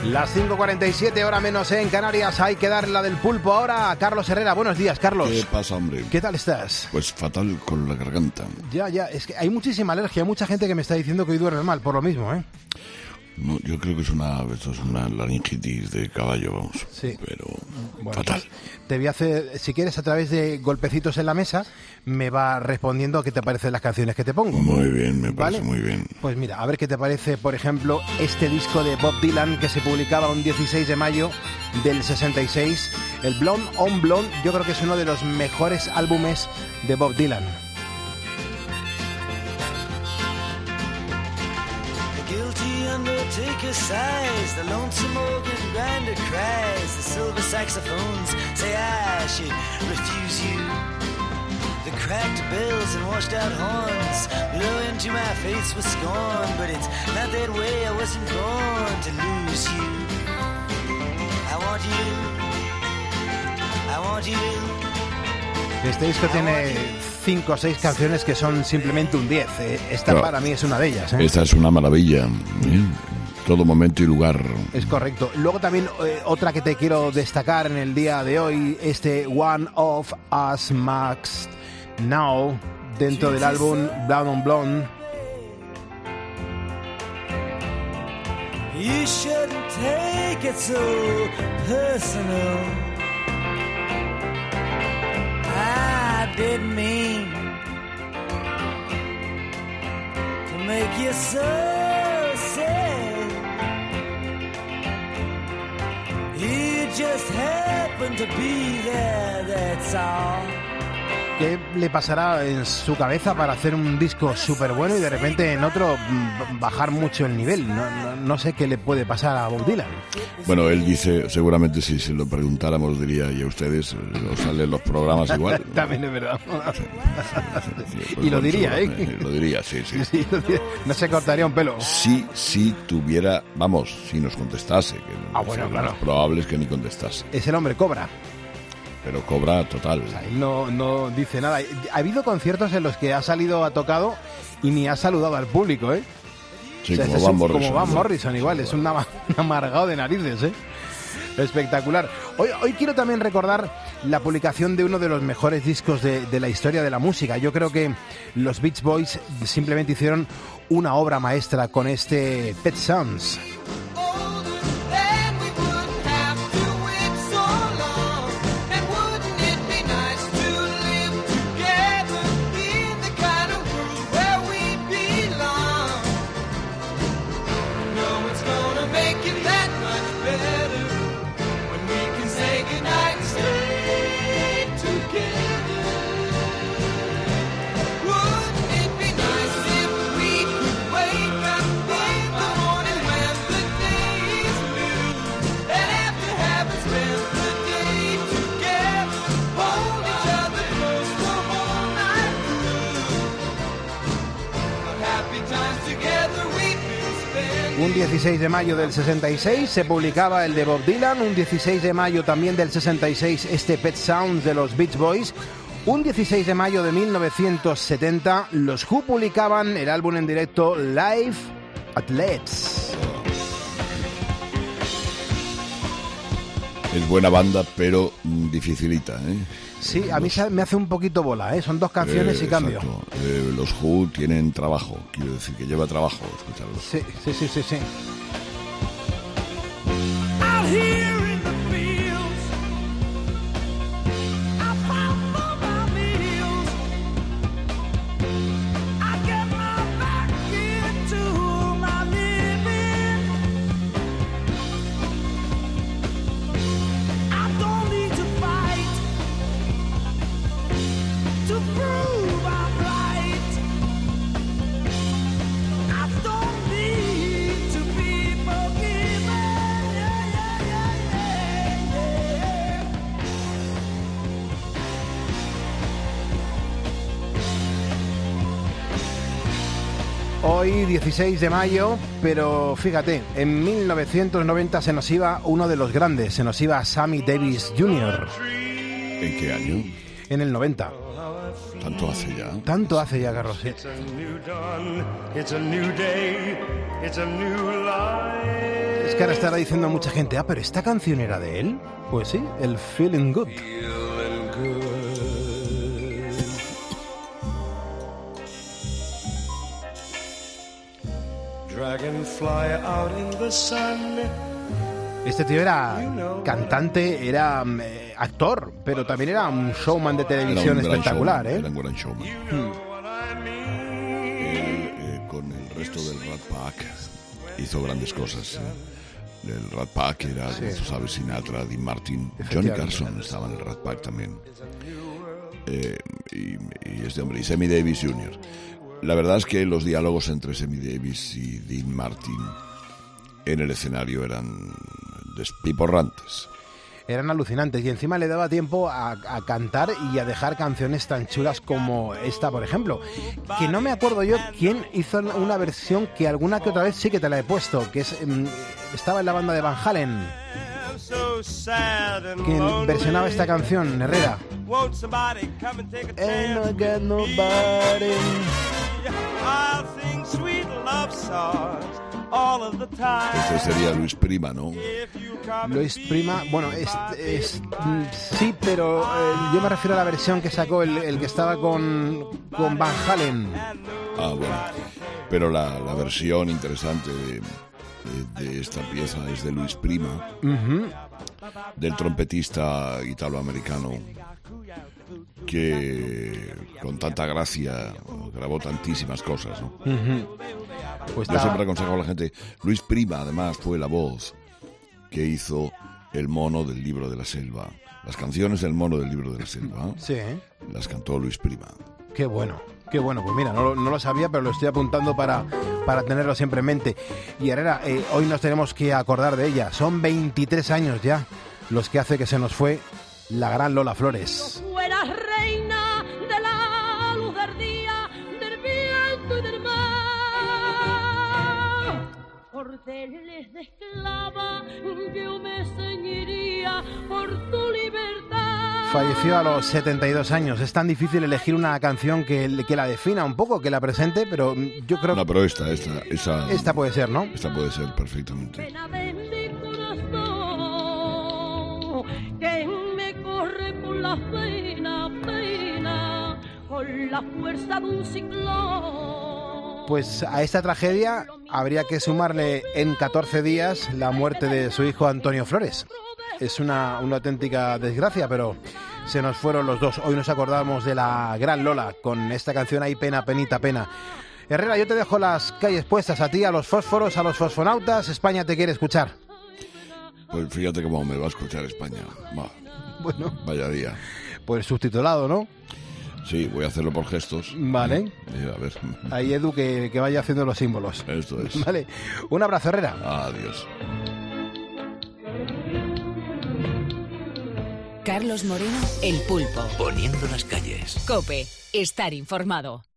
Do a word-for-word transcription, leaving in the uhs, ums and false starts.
Las cinco cuarenta y siete, hora menos en Canarias. Hay que darle la del pulpo ahora a Carlos Herrera. Buenos días, Carlos. ¿Qué pasa, hombre? ¿Qué tal estás? Pues fatal con la garganta. Ya, ya, es que hay muchísima alergia. Hay mucha gente que me está diciendo que hoy duerme mal, por lo mismo, ¿eh? No, yo creo que es una, esto es una laringitis de caballo, vamos. Sí. Pero bueno, fatal. Te voy a hacer, si quieres, a través de golpecitos en la mesa, me va respondiendo a qué te parecen las canciones que te pongo. Muy bien, me parece ¿Vale? muy bien. Pues mira, a ver qué te parece, por ejemplo, este disco de Bob Dylan que se publicaba un dieciséis de mayo del sesenta y seis. El Blonde on Blonde, yo creo que es uno de los mejores álbumes de Bob Dylan. Undertaker sighs, the lonesome organ grinder cries, the silver saxophones say I should refuse you. The cracked bells and washed out horns blow into my face with scorn, but it's not that way, I wasn't born to lose you. I want you, I want you. Este disco tiene cinco o seis canciones que son simplemente un diez. Esta no, para mí es una de ellas, ¿eh? Esta es una maravilla, ¿eh? Todo momento y lugar. Es correcto. Luego también eh, otra que te quiero destacar en el día de hoy, este One of Us Must Now, dentro del álbum Blonde on Blonde. You shouldn't take it so personal. I didn't mean to make you so sad. You just happen to be there, that's all. ¿Qué le pasará en su cabeza para hacer un disco súper bueno y de repente en otro bajar mucho el nivel? No, no, no sé qué le puede pasar a Bob Dylan. Bueno, él dice, seguramente si se lo preguntáramos diría, y a ustedes os salen los programas igual. También es verdad. Sí, sí, sí, pues y lo bueno, diría, ¿eh? ¿eh? Lo diría, sí, sí. sí lo diría. No se cortaría un pelo. Sí, sí tuviera, vamos, si nos contestase. Que ah, bueno, lo claro. más probable es que ni contestase. Es el hombre cobra. Pero cobra total. O sea, él no, no dice nada. Ha habido conciertos en los que ha salido, ha tocado y ni ha saludado al público, ¿eh? Sí, o sea, como, es Van un, Morrison, como Van ¿no? Morrison igual, es un, un amargado de narices, ¿eh? Espectacular. Hoy, hoy quiero también recordar la publicación de uno de los mejores discos de, de la historia de la música. Yo creo que los Beach Boys simplemente hicieron una obra maestra con este Pet Sounds. Un dieciséis de mayo del sesenta y seis se publicaba el de Bob Dylan, un dieciséis de mayo también del sesenta y seis este Pet Sounds de los Beach Boys, un dieciséis de mayo de mil novecientos setenta los Who publicaban el álbum en directo Live at Leeds. Es buena banda, pero dificilita, ¿eh? Sí, a mí me hace un poquito bola, ¿eh? Son dos canciones eh, y cambio. Eh, los Who tienen trabajo, quiero decir que lleva trabajo escucharlos. Sí, sí, sí, sí, sí. Hoy dieciséis de mayo, pero fíjate, en mil novecientos noventa se nos iba uno de los grandes, se nos iba Sammy Davis junior ¿En qué año? En el noventa. ¿Tanto hace ya? Tanto hace ya, Carlos. ¿Sí? Es que ahora estará diciendo mucha gente, ah, pero ¿esta canción era de él? Pues sí, el Feeling Good. Dragonfly out in the sun. Este tío era cantante, era eh, actor, pero también era un showman de televisión espectacular, showman, ¿eh? Era un gran showman. Hmm. Él, eh, con el resto del Rat Pack hizo grandes cosas. ¿eh? El Rat Pack era, sí. Tú sabes, Sinatra, Dean Martin, Johnny Carson estaba en el Rat Pack también. Eh, y, y este hombre, y Sammy Davis junior La verdad es que los diálogos entre Sammy Davis y Dean Martin en el escenario eran despiporrantes. Eran alucinantes y encima le daba tiempo a, a cantar y a dejar canciones tan chulas como esta, por ejemplo. Que no me acuerdo yo quién hizo una versión que alguna que otra vez sí que te la he puesto, que es um, estaba en la banda de Van Halen. ¿Quién versionaba esta canción, Herrera? Ain't no get nobody. Este sería Luis Prima, ¿no? Luis Prima, bueno, es, es, sí, pero eh, yo me refiero a la versión que sacó el, el que estaba con, con Van Halen. Ah, bueno, pero la, la versión interesante de, de, de esta pieza es de Luis Prima, uh-huh. del trompetista italoamericano, que con tanta gracia grabó tantísimas cosas, ¿no? Uh-huh. Pues Yo está... siempre aconsejo a la gente. Luis Prima, además, fue la voz que hizo el mono del Libro de la Selva. Las canciones del mono del Libro de la Selva, sí, las cantó Luis Prima. Qué bueno, qué bueno. Pues mira, no, no lo sabía, pero lo estoy apuntando para, para tenerlo siempre en mente. Y Herrera, eh, hoy nos tenemos que acordar de ella. Son veintitrés años ya los que hace que se nos fue la gran Lola Flores. No fueras reina de la luz del día, del viento y del mar. Cordeles de esclava, yo me ceñiría por tu libertad. Falleció a los setenta y dos años. Es tan difícil elegir una canción que, que la defina un poco, que la presente, pero yo creo que... No, pero esta, esta, esa, esta puede ser, ¿no? Esta puede ser perfectamente. Pena de mi corazón, que me corre por la pena, pena, con la fuerza de un ciclón. Pues a esta tragedia habría que sumarle en catorce días la muerte de su hijo Antonio Flores. Es una, una auténtica desgracia, pero se nos fueron los dos. Hoy nos acordamos de la gran Lola con esta canción Hay pena, penita, pena. Herrera, yo te dejo las calles puestas a ti, a los fósforos, a los fosfonautas. España te quiere escuchar. Pues fíjate cómo me va a escuchar España. Va. Bueno. Vaya día. Pues subtitulado, ¿no? Sí, voy a hacerlo por gestos. Vale. Eh, a ver. Ahí Edu que, que vaya haciendo los símbolos. Esto es. Vale. Un abrazo, Herrera. Adiós. Carlos Moreno, El Pulpo. Poniendo las calles. COPE. Estar informado.